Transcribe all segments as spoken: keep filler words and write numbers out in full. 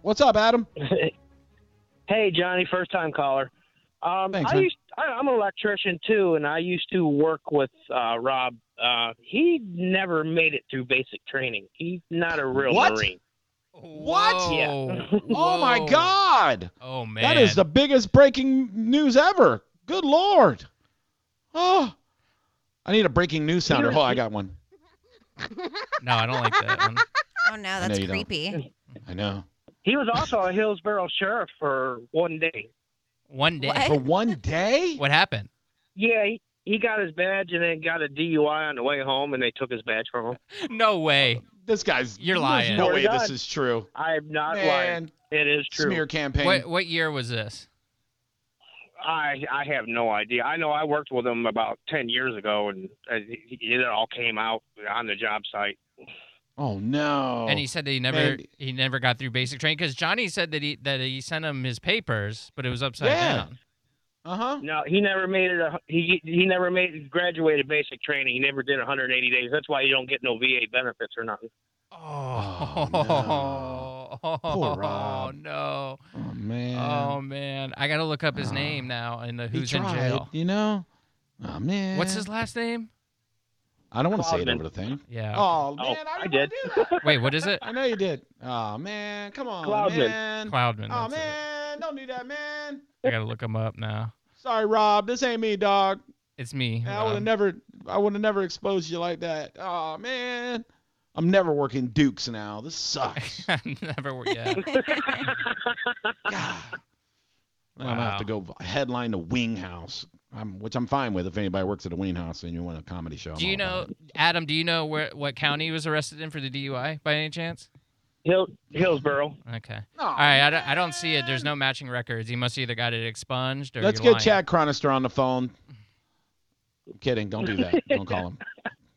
What's up, Adam? Hey, Johnny, first-time caller. Um, Thanks, I man. used, I, I'm an electrician, too, and I used to work with uh, Rob. Uh, he never made it through basic training. He's not a real What? Marine. What? Yeah. Oh, my God. Oh, man. That is the biggest breaking news ever. Good Lord. Oh. I need a breaking news sounder. Oh, I got one. No, I don't like that one. Oh, no, know that's you don't. creepy. I know. He was also a Hillsborough sheriff for one day. One day. What? For one day? What happened? Yeah, he, he got his badge and then got a D U I on the way home, and they took his badge from him. No way. This guy's. You're there's lying. no Swear to way God. this is true. I'm not Man. lying. It is true. Smear campaign. What what year was this? I I have no idea. I know I worked with him about ten years ago, and uh, it it all came out on the job site. Oh, no. And he said that he never Man. he never got through basic training because Johnny said that he that he sent him his papers, but it was upside Yeah. down. Uh-huh. No, he never made it. A, he he never made graduated basic training. He never did one hundred eighty days. That's why you don't get no V A benefits or nothing. Oh, no. Poor Rob. no. Oh, man. Oh man, I gotta look up his Oh. name now in the He Who's in tried, Jail. you know? Oh, man. What's his last name? I don't want to say it Cloudman. over the thing. Yeah. Oh, man, Oh, I, I didn't did. wanna do that. Wait, what is it? I know you did. Oh, man. Come on, Cloudman. man. Cloudman. Oh, that's it. man. Don't do that, man. I gotta look him up now. Sorry, Rob. This ain't me, dog. It's me. I would have Rob. never I would have never exposed you like that. Oh, man. I'm never working Dukes now. This sucks. Never. Yeah. God. I'm going to have to go headline the Wing House, um, which I'm fine with if anybody works at a Wing House and you want a comedy show. I'm Do you all know, about it. Adam? Do you know where what county he was arrested in for the D U I by any chance? Hill, Hillsborough. Okay. Oh, All right. I don't, I don't see it. There's no matching records. He must either got it expunged or. Let's you're get lying. Chad Chronister on the phone. I'm kidding. Don't do that. Don't call him.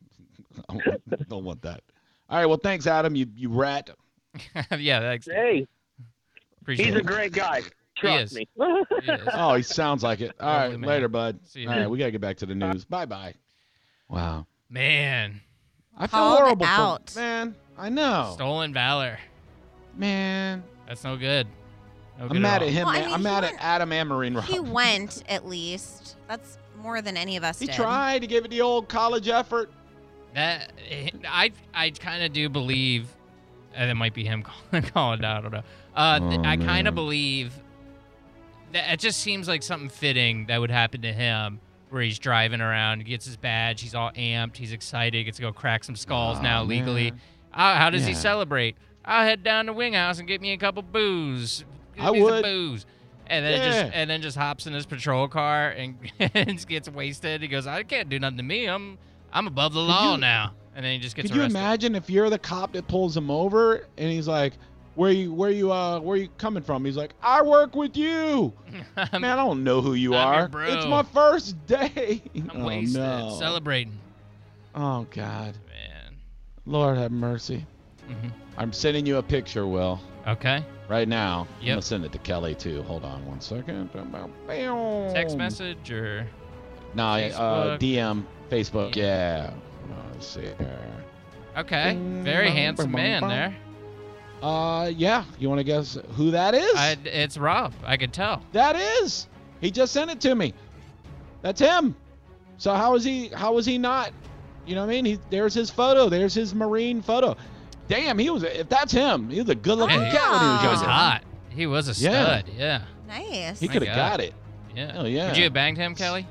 I don't want that. All right. Well, thanks, Adam. You you rat. Yeah. Thanks. Hey, Appreciate he's a it. great guy. Trust is. me. He is. Oh, he sounds like it. All Lovely right. man. Later, bud. See you, All man. right. We got to get back to the news. Bye-bye. Wow. Man, I feel Called horrible. for- out. man, I know. stolen valor. Man. That's no good. No good I'm mad all. at him. Well, I man. mean, I'm he mad at went- Adam and Marine Rob. He went, at least. That's more than any of us He did. tried to give it the old college effort. That I I kind of do believe, and it might be him calling, calling it out. I don't know. Uh, th- Oh, I kind man. of believe that it just seems like something fitting that would happen to him, where he's driving around, he gets his badge, he's all amped, he's excited, gets to go crack some skulls Oh, now legally. man. Uh, how does he Yeah. celebrate? I'll head down to Wing House and get me a couple booze. Give I me some would. booze. And then Yeah. just and then just hops in his patrol car and, and gets wasted. He goes, I can't do nothing to me. I'm I'm above the law you- now. And then he just gets Could you arrested. imagine if you're the cop that pulls him over and he's like, "Where you, where you, uh, where you coming from?" He's like, "I work with you." I'm, Man, I don't know who you I'm are. your bro. It's my first day. I'm oh wasted. no. Celebrating. Oh God. Man. Lord have mercy. hmm I'm sending you a picture, Will, Okay. right now. I'm Yep. gonna send it to Kelly too. Hold on one second. Text message or No, uh, Facebook? D M, Facebook. Yeah. Uh, Let's see here. okay. Very handsome man there. Uh, yeah. You want to guess who that is? I, it's Rob. I could tell. That is. He just sent it to me. That's him. So how is he? How was he not? You know what I mean? He there's his photo. There's his Marine photo. Damn, he was. If that's him, he was a good-looking Yeah, he- cat when he was He was younger. hot. He was a Yeah. stud. Yeah. Nice. He My could have God. got it. Yeah. Hell yeah. Would you have banged him, Kelly?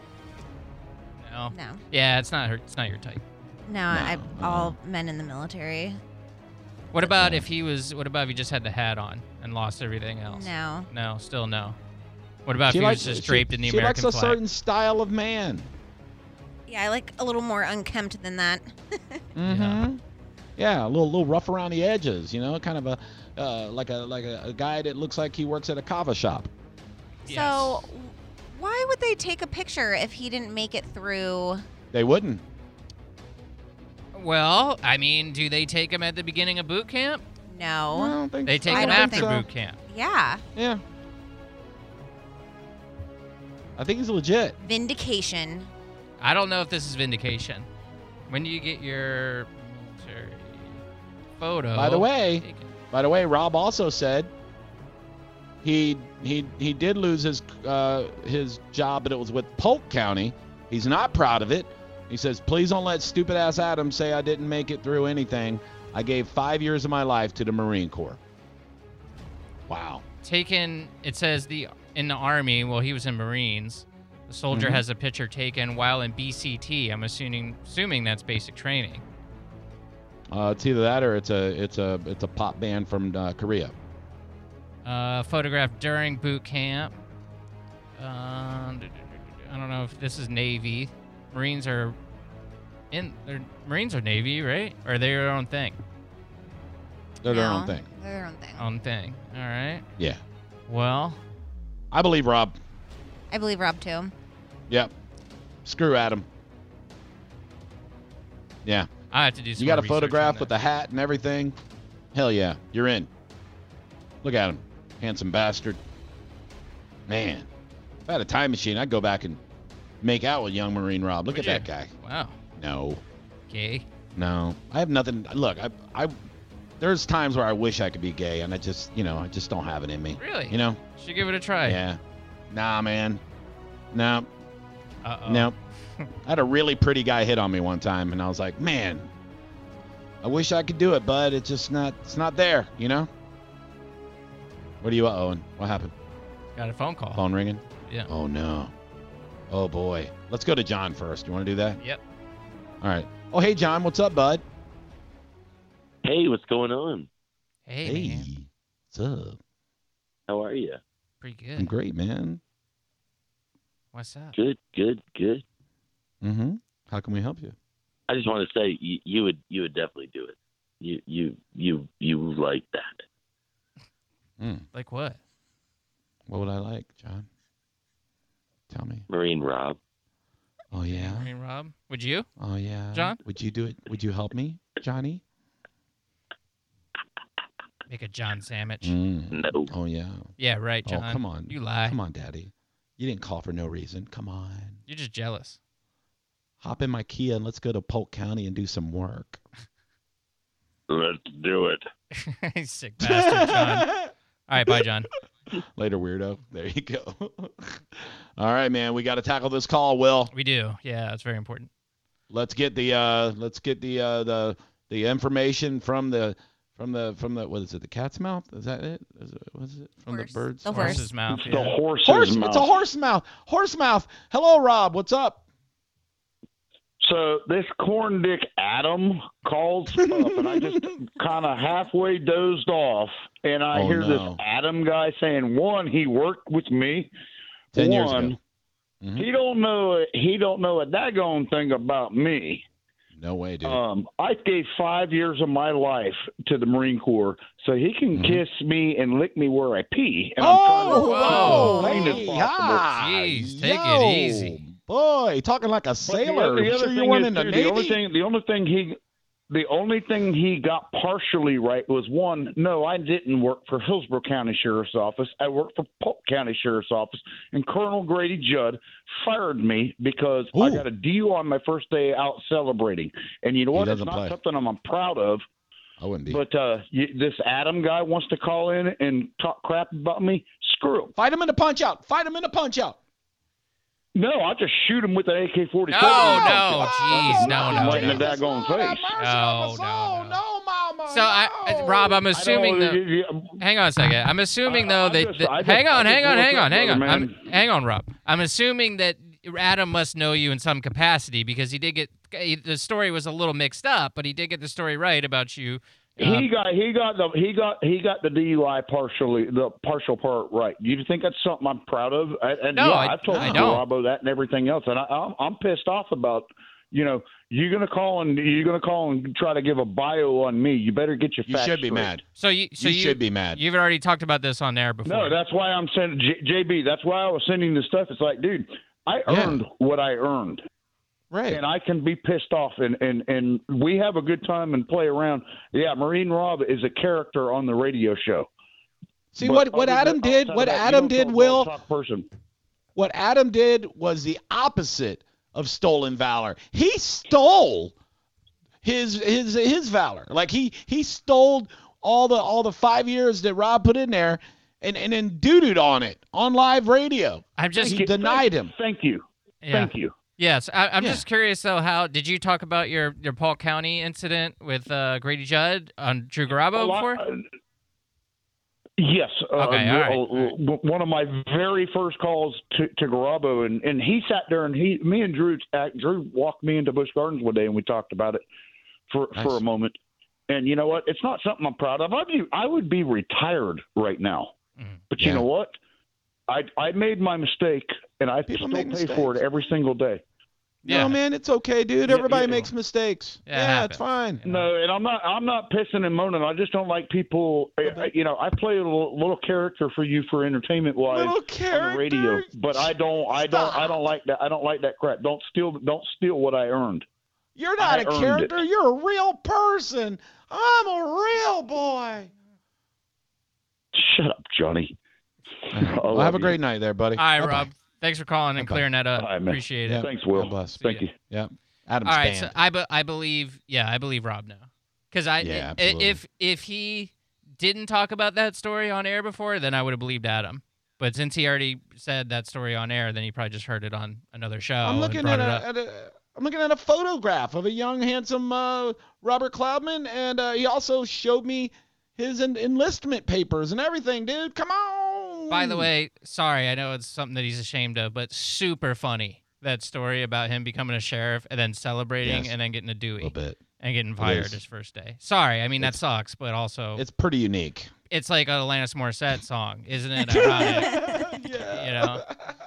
No. No. Yeah, it's not her. It's not your type. No, I, no. all men in the military. What about if he was? What about if he just had the hat on and lost everything else? No. No, still no. What about She if he likes was just she- draped in the she American likes a flag? certain style of man. Yeah, I like a little more unkempt than that. Mm-hmm. Yeah, a little little rough around the edges. You know, kind of a uh, like a like a, a guy that looks like he works at a kava shop. Yes. So, why would they take a picture if he didn't make it through? They wouldn't. Well, I mean, do they take him at the beginning of boot camp? No. I don't think They so. take I him don't after think so. boot camp. Yeah. Yeah. I think he's legit. Vindication. I don't know if this is vindication. When do you get your military photo? By the way, taken? By the way, Rob also said he he he did lose his uh, his job, but it was with Polk County. He's not proud of it. He says, please don't let stupid ass Adam say I didn't make it through anything. I gave five years of my life to the Marine Corps. Wow. Taken, it says the in the Army, well, he was in Marines. The soldier Mm-hmm. has a picture taken while in B C T. I'm assuming assuming that's basic training. Uh, it's either that or it's a it's a it's a pop band from uh, Korea. Uh, photographed during boot camp. Um, I don't know if this is Navy. Marines are in. They're, Marines are Navy, right? Or are they their own thing? They're their No, own thing. They're their own thing. Own thing. All right. Yeah. Well, I believe Rob. I believe Rob too. Yep. Screw Adam. Yeah. I have to do some You got more a research on photograph that. with the hat and everything. Hell yeah. You're in. Look at him. Handsome bastard. Man. If I had a time machine, I'd go back and make out with young Marine Rob. Look Would at that you? guy. Wow. No. Gay. No. I have nothing. Look, I, I, there's times where I wish I could be gay, and I just, you know, I just don't have it in me. Really? You know? Should give it a try. Yeah. Nah, man. No. Uh-oh. No. I had a really pretty guy hit on me one time, and I was like, man, I wish I could do it, but it's just not, it's not there, you know? What are you, uh, Owen? What happened? Got a phone call. Phone ringing? Yeah. Oh, no. Oh, boy. Let's go to John first. You want to do that? Yep. All right. Oh, hey, John. What's up, bud? Hey, what's going on? Hey, man. What's up? How are you? Pretty I'm good. great, man. What's up? Good, good, good. Mm-hmm. How can we help you? I just want to say you, you would you would definitely do it. You you you you like that. Mm. Like what? What would I like, John? Tell me. Marine Rob. Oh, yeah? Marine Rob? Would you? Oh, yeah. John? Would you do it? Would you help me, Johnny? Make a John sandwich. Mm. No. Oh, yeah. Yeah, right, John. Oh, come on. You lie. Come on, Daddy. You didn't call for no reason. Come on. You're just jealous. Hop in my Kia and let's go to Polk County and do some work. Let's do it. He's sick bastard, John. All right, bye, John. Later, weirdo. There you go. All right, man. We got to tackle this call, Will. We do. Yeah, that's very important. Let's get the uh, let's get the uh, the the information from the from the from the what is it? The cat's mouth? Is that it? Is it what is it? From Horse. the birds? The horse. Horse's mouth. It's the Yeah. horse's Horse. mouth. It's a horse mouth. Horse mouth. Hello, Rob. What's up? So this corn dick Adam calls up, and I just kind of halfway dozed off, and I Oh, hear no. this Adam guy saying, one, he worked with me. Ten years one, ago. Mhm. he don't know he don't know a daggone thing about me. No way, dude. Um, I gave five years of my life to the Marine Corps, so he can Mhm. kiss me and lick me where I pee. And oh, I'm trying to whoa. plain as hey, possible. hi. Jeez, take it Yo, easy. Boy, talking like a But the sailor. other- the other Sure you thing weren't is, in the too, Navy? The only thing, the only thing he, the only thing he got partially right was one. No, I didn't work for Hillsborough County Sheriff's Office. I worked for Polk County Sheriff's Office, and Colonel Grady Judd fired me because I Ooh. got a D U on my first day out celebrating. And you know He what? It's doesn't not play. something I'm proud of. I wouldn't be. But uh, you, this Adam guy wants to call in and talk crap about me. Screw him. Fight him in the punch out. Fight him in the punch out. No, I'll just shoot him with an A K forty-seven. No, Oh, no, jeez, no, no, Right in the no. daggone Lord have face. mercy No, on my no, soul. no. No, mama. So, I, no. Rob, I'm I assuming don't know, that. you- you- Hang on a second. I'm assuming I- though I that. just- that- I just- hang on, I hang just on, woke hang up, on, hang on. brother, I'm, man. hang on, Rob. I'm assuming that Adam must know you in some capacity because he did get the story was a little mixed up, but he did get the story right about you. He Um, got he got the he got he got the D U I partially the partial part right. You think that's something I'm proud of? And, and No, yeah, I- I've told I you don't. Robbo that and everything else, and I, I'm I'm pissed off about. You know, you're gonna call and you're gonna call and try to give a bio on me. You better get your You facts should be straight. mad. so you, so you, you, should be mad. You've already talked about this on air before. No, that's why I'm sending J- JB. That's why I was sending this stuff. It's like, dude, I Yeah. earned what I earned. right. And I can be pissed off, and, and, and we have a good time and play around. Yeah, Marine Rob is a character on the radio show. See But what what other Adam than- did. outside What of that, you Adam don't did, talk Will. about talk person. What Adam did was the opposite of stolen valor. He stole his his his valor. Like he he stole all the all the five years that Rob put in there, and and then doo-dooed on it on live radio. I'm just He denied him. Thank you. yeah. Thank you. Yes, I, I'm Yeah. just curious though. How did you talk about your your Polk County incident with uh, Grady Judd on Drew Garabo A lot- before? uh, yes. uh, Okay, all right, uh, all uh, One of my very first calls to, to Garabo, and, and he sat there and he, me and Drew, uh, Drew walked me into Busch Gardens one day and we talked about it for Nice. for a moment. And you know what? It's not something I'm proud of. I'd be, I would be retired right now. Mhm. But Yeah. you know what? I I made my mistake, and I People still make pay mistakes. for it every single day. Yeah. No, man, it's okay, dude. Yeah, Everybody yeah. makes mistakes. Yeah, it Yeah, happens. it's fine. You know? No, and I'm not. I'm not pissing and moaning. I just don't like people. I- You know, I play a little, little character for you for entertainment wise Little on character. the radio, but I don't. I don't. I don't like that. I don't like that crap. Don't steal. Don't steal what I earned. You're not I a earned character. it. You're a real person. I'm a real boy. Shut up, Johnny. I Well, love have a you. great night there, buddy. All right, Bye-bye. Rob. Thanks for calling and Bye-bye. clearing that up. All right, man. Appreciate Yeah. it. Thanks, Will. God bless. Thank See you. Yep. Adam's All right, banned. so I, be, I believe, yeah, I believe Rob now. Because I, Yeah, i- absolutely. if if he didn't talk about that story on air before, then I would have believed Adam. But since he already said that story on air, then he probably just heard it on another show. I'm and looking brought at it a, up. at a I'm looking at a photograph of a young, handsome uh, Robert Cloudman, and uh, he also showed me his en- enlistment papers and everything, dude. Come on. By the way, sorry, I know it's something that he's ashamed of, but super funny, that story about him becoming a sheriff and then celebrating Yes. and then getting a a Dewey little bbit. and getting fired is. his first day. Sorry, I mean, that It's- sucks, but also It's pretty unique. it's like a Alanis Morissette song, isn't it? Ironic, yeah. you know?